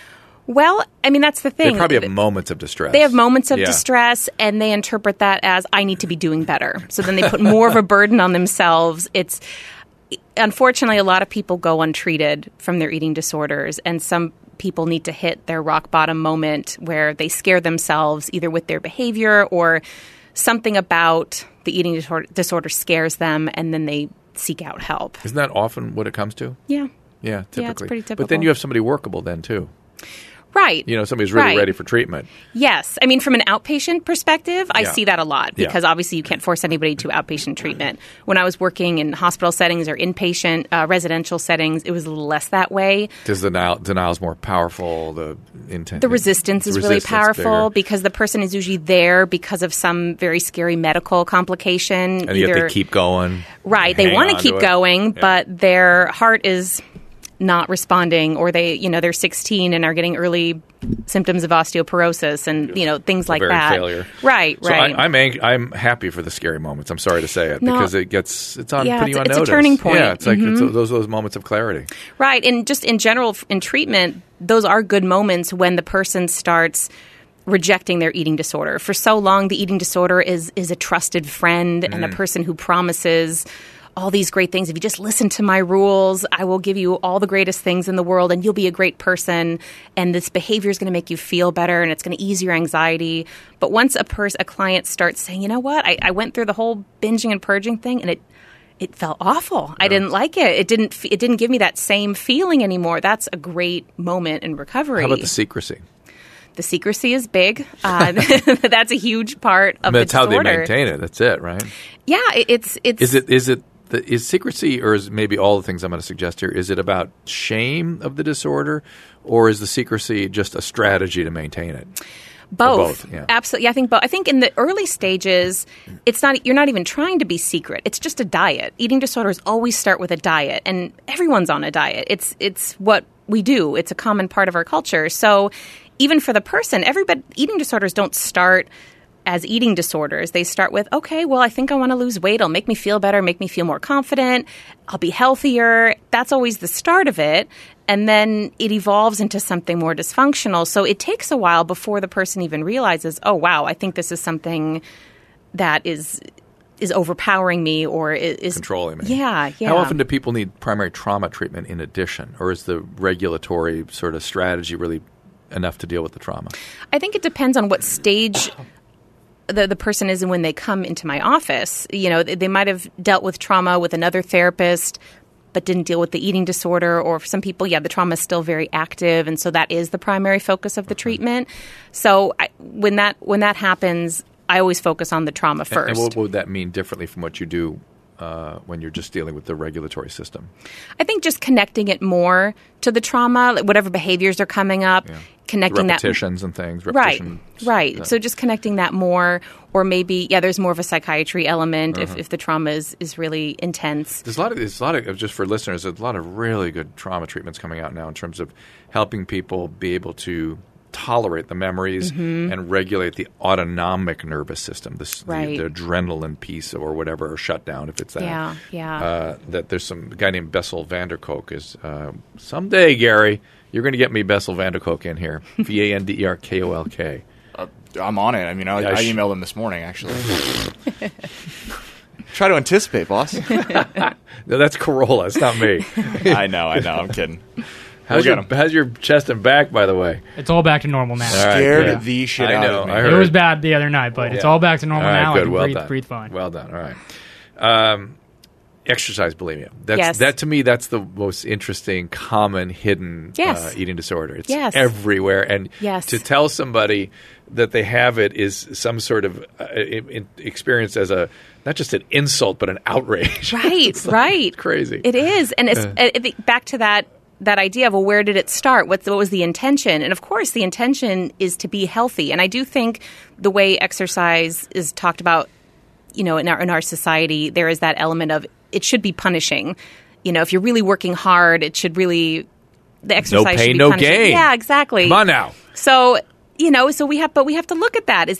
Well, I mean, that's the thing. They probably have moments of distress. They have moments of distress, and they interpret that as, I need to be doing better. So then they put more of a burden on themselves. Unfortunately, a lot of people go untreated from their eating disorders, and some people need to hit their rock bottom moment where they scare themselves either with their behavior or something about the eating disorder scares them, and then they seek out help. Isn't that often what it comes to? Yeah. Yeah, typically. Yeah, it's pretty typical. But then you have somebody workable then, too. Right. Somebody's really ready for treatment. Yes. I mean, from an outpatient perspective, I Yeah. see that a lot because obviously you can't force anybody to outpatient treatment. When I was working in hospital settings or inpatient residential settings, it was a little less that way. Does the denial is more powerful? The resistance is really powerful because the person is usually there because of some very scary medical complication. And yet they keep going. Right. They want to keep going, but their heart is not responding, or they're 16 and are getting early symptoms of osteoporosis and things like that. Failure. Right. So I'm happy for the scary moments. I'm sorry to say it because it's putting you on notice. It's a turning point. Yeah, it's like it's those moments of clarity. Right, and just in general in treatment, those are good moments when the person starts rejecting their eating disorder. For so long, the eating disorder is a trusted friend and a person who promises all these great things. If you just listen to my rules, I will give you all the greatest things in the world and you'll be a great person. And this behavior is going to make you feel better and it's going to ease your anxiety. But once a client starts saying, you know what, I went through the whole binging and purging thing and it felt awful. Yeah. I didn't like it. It didn't give me that same feeling anymore. That's a great moment in recovery. How about the secrecy? The secrecy is big. That's a huge part of the disorder. That's how they maintain it. That's it, right? Yeah, it's. Is secrecy, or is maybe all the things I'm going to suggest here, is it about shame of the disorder, or is the secrecy just a strategy to maintain it? Both. Yeah. Absolutely. I think both. I think in the early stages, you're not even trying to be secret. It's just a diet. Eating disorders always start with a diet, and everyone's on a diet. It's what we do. It's a common part of our culture. So even for the person, eating disorders don't start as eating disorders. They start with, okay, well, I think I want to lose weight. It'll make me feel better, make me feel more confident. I'll be healthier. That's always the start of it. And then it evolves into something more dysfunctional. So it takes a while before the person even realizes, oh, wow, I think this is something that is overpowering me or is controlling me. Yeah. How often do people need primary trauma treatment in addition? Or is the regulatory sort of strategy really enough to deal with the trauma? I think it depends on what stage the person is in when they come into my office. You know, they might have dealt with trauma with another therapist but didn't deal with the eating disorder. Or for some people, the trauma is still very active, and so that is the primary focus of the treatment. So when that happens, I always focus on the trauma first. And what would that mean differently from what you do when you're just dealing with the regulatory system? I think just connecting it more to the trauma, like whatever behaviors are coming up, connecting repetitions and things. Right. So just connecting that more, or maybe there's more of a psychiatry element if the trauma is really intense. There's a lot of just for listeners. There's a lot of really good trauma treatments coming out now in terms of helping people be able to tolerate the memories and regulate the autonomic nervous system, the adrenaline piece or whatever, or shutdown if it's that. That there's a guy named Bessel van der Kolk is someday, Gary, you're going to get me Bessel van der Kolk in here. VanderKolk. I'm on it. I mean, I emailed him this morning, actually. Try to anticipate, boss. No, that's Corolla. It's not me. I know. I'm kidding. How's your chest and back, by the way? It's all back to normal now. Scared the shit out of me. I heard. It was bad the other night, but it's all back to normal now. Good. I can breathe fine. Well done. All right. Exercise bulimia. That to me, that's the most interesting, common, hidden eating disorder. It's everywhere, and to tell somebody that they have it is some sort of experience as not just an insult, but an outrage. Right. Crazy. It is, and it's back to that idea of, well, where did it start? What was the intention? And of course, the intention is to be healthy. And I do think the way exercise is talked about, in our society, there is that element of it should be punishing. If you're really working hard, it should really the exercise no pain, should be no punishing. gain. Yeah, exactly. Come on now. So we have to look at that. Is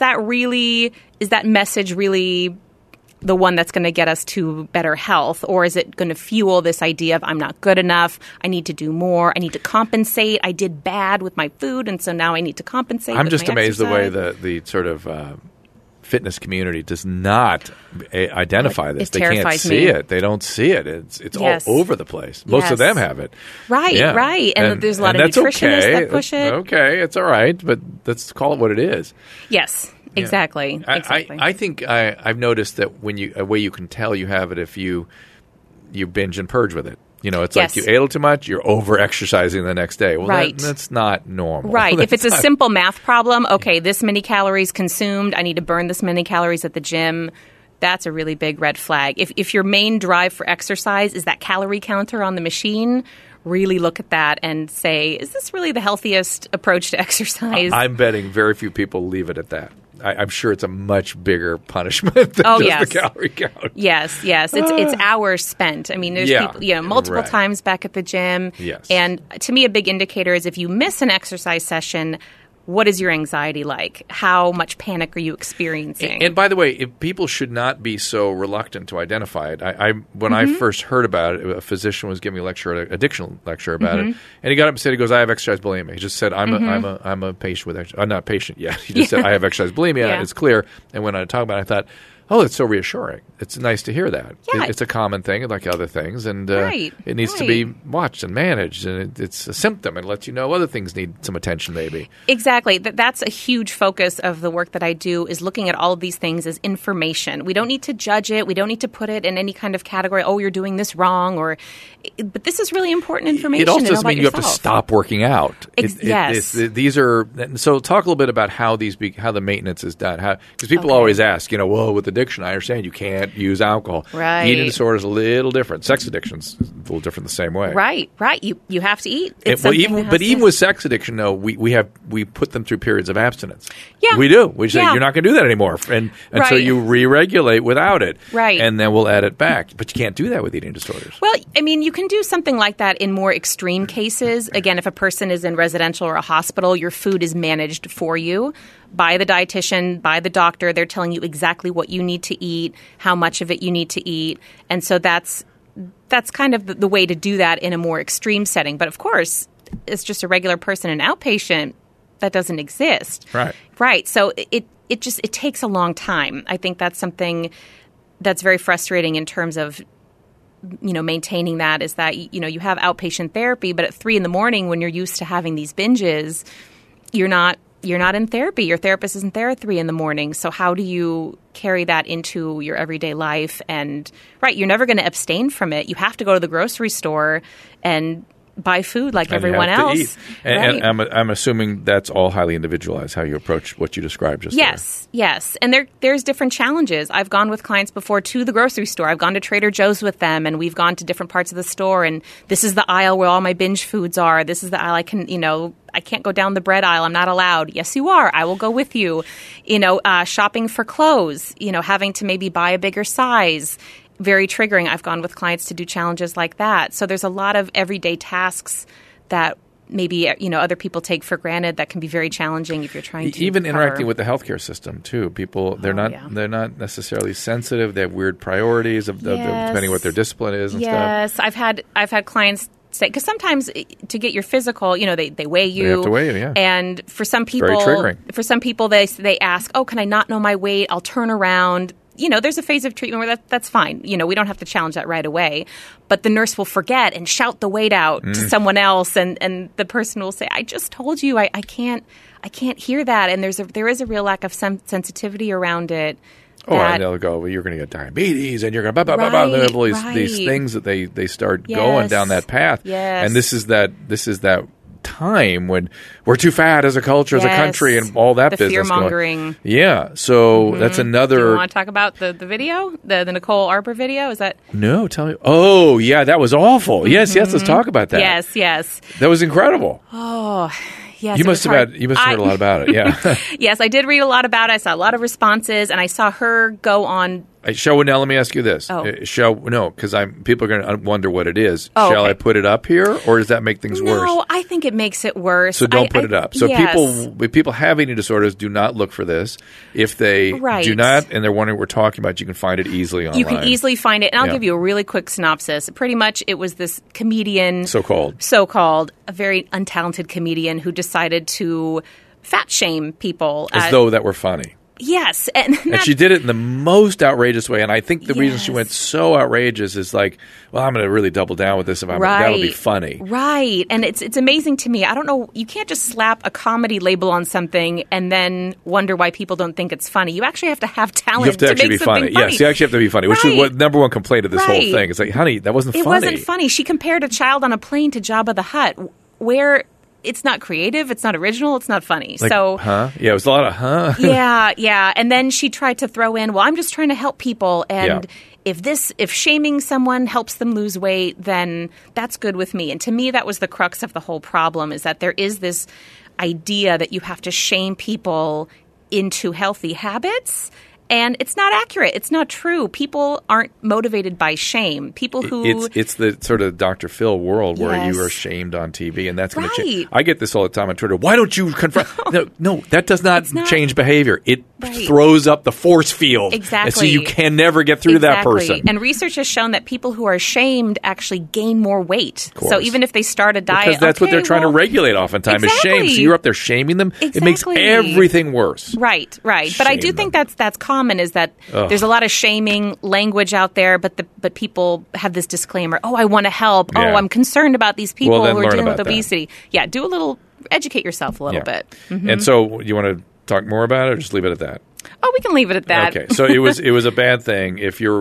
that message really the one that's going to get us to better health? Or is it going to fuel this idea of I'm not good enough, I need to do more, I need to compensate, I did bad with my food, and so now I need to compensate I'm just amazed exercise. The way the sort of fitness community does not identify this. They can't see it. They don't see it. It's all over the place. Most of them have it. Right. And there's a lot of nutritionists that push it. Okay, it's all right, but let's call it what it is. Yes. Exactly. I think I've noticed that a way you can tell you have it if you binge and purge with it. It's like you ate a little too much, you're over-exercising the next day. Well, that's not normal. Right. If it's a simple math problem, okay, this many calories consumed, I need to burn this many calories at the gym, that's a really big red flag. If your main drive for exercise is that calorie counter on the machine, really look at that and say, is this really the healthiest approach to exercise? I'm betting very few people leave it at that. I'm sure it's a much bigger punishment than just the calorie count. Yes. It's hours spent. I mean, there's people, multiple times back at the gym. Yes. And to me, a big indicator is if you miss an exercise session, what is your anxiety like? How much panic are you experiencing? And by the way, people should not be so reluctant to identify it. When I first heard about it, a physician was giving me an addiction lecture about it, and he got up and said, "He goes, I have exercise bulimia." He just said, "I'm a patient with I'm not a patient yet." He just said, "I have exercise bulimia." It's clear. And when I talk about it, I thought, oh, it's so reassuring. It's nice to hear that. Yeah. It's a common thing, like other things, and it needs to be watched and managed. And it's a symptom. It lets you know other things need some attention, maybe. Exactly. That's a huge focus of the work that I do, is looking at all of these things as information. We don't need to judge it. We don't need to put it in any kind of category, oh, you're doing this wrong, but this is really important information. It also doesn't mean you have to stop working out. These are so. Talk a little bit about how the maintenance is done. Because people always ask, well, with addiction, I understand you can't use alcohol. Right. Eating disorder is a little different. Sex addiction's a little different the same way. Right. You have to eat. Even with sex addiction, though, we put them through periods of abstinence. Yeah. We do. We say you're not going to do that anymore, and until you re-regulate without it. Right. And then we'll add it back. But you can't do that with eating disorders. Well, I mean, you can do something like that in more extreme cases. Again, if a person is in residential or a hospital, your food is managed for you. by the dietitian, by the doctor. They're telling you exactly what you need to eat, how much of it you need to eat. And so that's kind of the way to do that in a more extreme setting. But of course, it's just a regular person, an outpatient, that doesn't exist. Right. Right. So it takes a long time. I think that's something that's very frustrating in terms of, maintaining that, is that, you have outpatient therapy, but at 3 a.m. when you're used to having these binges, you're not in therapy. Your therapist isn't there at 3 a.m. So how do you carry that into your everyday life? And you're never going to abstain from it. You have to go to the grocery store and buy food like everyone else. And I'm assuming that's all highly individualized, how you approach what you described just Yes. And there's different challenges. I've gone with clients before to the grocery store. I've gone to Trader Joe's with them, and we've gone to different parts of the store, and this is the aisle where all my binge foods are. This is the aisle I can't go down the bread aisle. I'm not allowed. Yes, you are. I will go with you. Shopping for clothes, having to maybe buy a bigger size. Very triggering. I've gone with clients to do challenges like that. So there's a lot of everyday tasks that maybe other people take for granted that can be very challenging if you're trying to even interacting with the healthcare system too. People they're not necessarily sensitive. They have weird priorities of depending on what their discipline is and stuff. Yes, I've had clients say, because sometimes to get your physical, they weigh you. They have to weigh you, yeah. And for some people, very triggering. They ask, "Oh, can I not know my weight? I'll turn around." There's a phase of treatment where that's fine. We don't have to challenge that right away. But the nurse will forget and shout the weight out to someone else, and the person will say, "I just told you, I can't hear that." And there is a real lack of sensitivity around it. And they'll go, "Well, you're going to get diabetes, and you're going to blah blah blah blah." They have all these things that they start going down that path. Yes. And this is that time when we're too fat as a culture, as a country, and all that business. The fear-mongering. Yeah. So that's another... Do you want to talk about the video? The Nicole Arbour video? Is that... No, tell me. Oh, yeah, that was awful. Yes, let's talk about that. Yes. That was incredible. Oh, yes. You must have heard a lot about it, yeah. Yes, I did read a lot about it. I saw a lot of responses, and I saw her go on... Now let me ask you this. Because people are going to wonder what it is. Shall I put it up here, or does that make things worse? No, I think it makes it worse. So don't put it up. So people have eating disorders do not look for this. If they do not, and they're wondering what we're talking about, you can find it easily online. You can easily find it. And I'll give you a really quick synopsis. Pretty much it was this comedian, so-called, a very untalented comedian who decided to fat shame people. As though that were funny. Yes. And she did it in the most outrageous way. And I think the reason she went so outrageous is like, well, I'm going to really double down with this. That'll be funny. Right. And it's amazing to me. I don't know. You can't just slap a comedy label on something and then wonder why people don't think it's funny. You actually have to have talent. You have to actually be funny. Yes, you actually have to be funny, which is what number one complaint of this whole thing. It's like, honey, that wasn't funny. It wasn't funny. She compared a child on a plane to Jabba the Hutt, where... It's not creative. It's not original. It's not funny. Yeah, it was a lot of yeah. And then she tried to throw in, well, I'm just trying to help people. And if shaming someone helps them lose weight, then that's good with me. And to me, that was the crux of the whole problem, is that there is this idea that you have to shame people into healthy habits. And it's not accurate. It's not true. People aren't motivated by shame. People who... It's the sort of Dr. Phil world where you are shamed on TV, and that's going to change. I get this all the time on Twitter. Why don't you confront... No, that does not change behavior. It throws up the force field. Exactly. And so you can never get through that person. And research has shown that people who are shamed actually gain more weight. So even if they start a diet... Because that's what they're trying to regulate oftentimes is shame. So you're up there shaming them. It makes everything worse. Right. But I do think that's common, is that there's a lot of shaming language out there, but people have this disclaimer, I want to help. Yeah. I'm concerned about these people who are dealing with obesity. That. Yeah, educate yourself a little bit. Mm-hmm. And so you want to talk more about it, or just leave it at that? Oh, we can leave it at that. Okay, so it was a bad thing.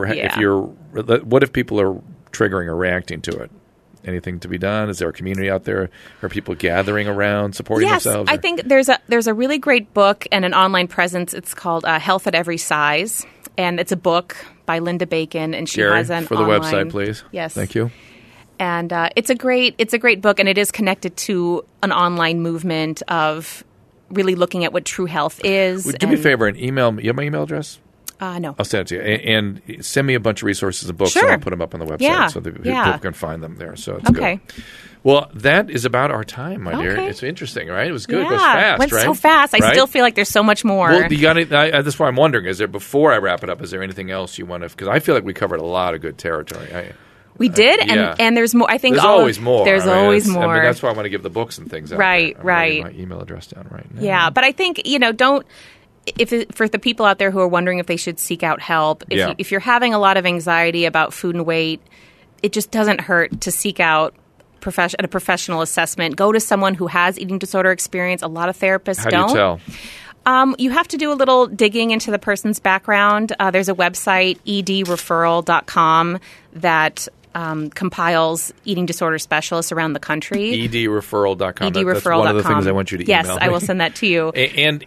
What if people are triggering or reacting to it? Anything to be done? Is there a community out there? Are people gathering around, supporting themselves? Yes, I think there's a really great book and an online presence. It's called Health at Every Size, and it's a book by Linda Bacon, and she has an for the online website, please. Yes, thank you. And it's a great book, and it is connected to an online movement of really looking at what true health is. Do me a favor and email me. You have my email address? No. I'll send it to you. And send me a bunch of resources and books, Sure. and I'll put them up on the website so that people can find them there. So it's good. Well, that is about our time, my dear. It's interesting, right? It was good. It goes fast, went right? so fast. I right? still feel like there's so much more. Well, that's why I'm wondering, before I wrap it up, is there anything else you want to – because I feel like we covered a lot of good territory. We did, and there's more. I think there's always more. There's always more. I mean, that's why I want to give the books and things out. Right, there. right. My email address down right now. Yeah, but I think don't. For the people out there who are wondering if they should seek out help, if you're having a lot of anxiety about food and weight, it just doesn't hurt to seek out a professional assessment. Go to someone who has eating disorder experience. A lot of therapists don't. How do you tell? You have to do a little digging into the person's background. There's a website, edreferral.com, that compiles eating disorder specialists around the country. edreferral.com. edreferral.com. That's one of the things I want you to email. Yes, I will send that to you. And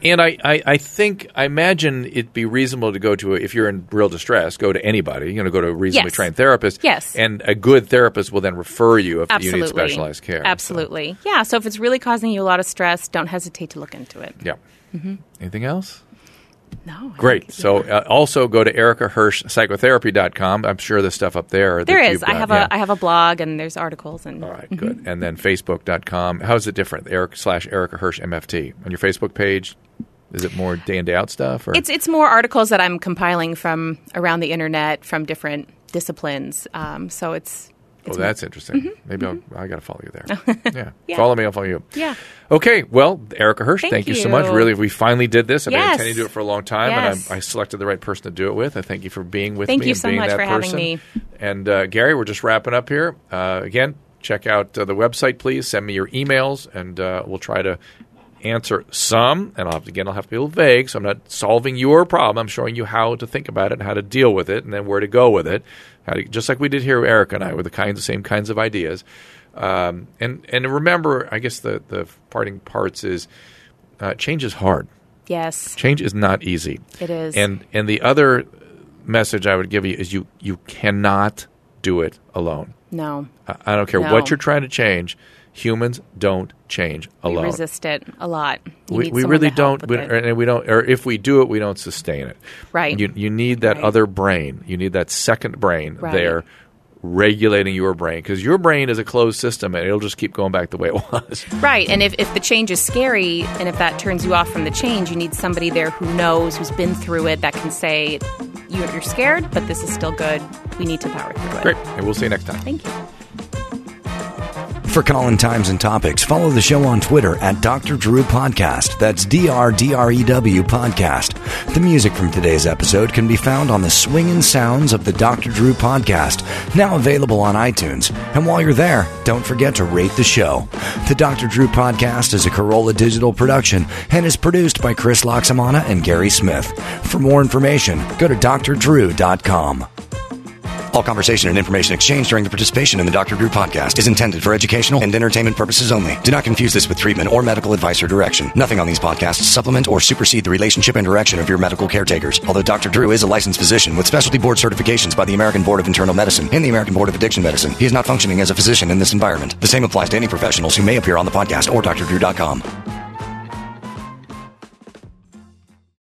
I imagine it'd be reasonable to go to, if you're in real distress, go to anybody. Go to a reasonably trained therapist. Yes. And a good therapist will then refer you if you need specialized care. Absolutely. So. Yeah, so if it's really causing you a lot of stress, don't hesitate to look into it. Yeah. Mm-hmm. Anything else? No. Great. So also go to EricaHirschPsychotherapy.com. I'm sure there's stuff up there. There is. I have a blog and there's articles. And all right, good. And then Facebook.com. How is it different? Erica Hirsch MFT. On your Facebook page, is it more day in, day out stuff? Or? It's more articles that I'm compiling from around the internet from different disciplines. So it's that's interesting. Maybe I got to follow you there. Yeah. Follow me, I'll follow you. Yeah. Okay. Well, Erica Hirsch, thank you so much. Really, we finally did this. I've been intending to do it for a long time, and I selected the right person to do it with. I thank you for being with me. Thank you so much for having me. And Gary, we're just wrapping up here. Again, check out the website, please. Send me your emails, and we'll try to answer some. And I'll have to be a little vague, so I'm not solving your problem. I'm showing you how to think about it and how to deal with it, and then where to go with it. Just like we did here, Erica and I, with the same kinds of ideas. And remember, I guess the parting parts is change is hard. Yes. Change is not easy. It is. And the other message I would give you is you cannot do it alone. No. I don't care what you're trying to change. Humans don't change alone. We resist it a lot. We really don't. And we don't. Or if we do it, we don't sustain it. Right. You need that other brain. You need that second brain there regulating your brain, because your brain is a closed system and it'll just keep going back the way it was. Right. And if the change is scary and if that turns you off from the change, you need somebody there who knows, who's been through it, that can say, you're scared, but this is still good. We need to power through it. Great. And we'll see you next time. Thank you. For Colin Times and Topics, follow the show on Twitter at Dr. Drew Podcast. That's DRDREW Podcast. The music from today's episode can be found on the Swingin' Sounds of the Dr. Drew Podcast, now available on iTunes. And while you're there, don't forget to rate the show. The Dr. Drew Podcast is a Corolla Digital production and is produced by Chris Loxamana and Gary Smith. For more information, go to drdrew.com. All conversation and information exchanged during the participation in the Dr. Drew Podcast is intended for educational and entertainment purposes only. Do not confuse this with treatment or medical advice or direction. Nothing on these podcasts supplement or supersede the relationship and direction of your medical caretakers. Although Dr. Drew is a licensed physician with specialty board certifications by the American Board of Internal Medicine and the American Board of Addiction Medicine, he is not functioning as a physician in this environment. The same applies to any professionals who may appear on the podcast or drdrew.com.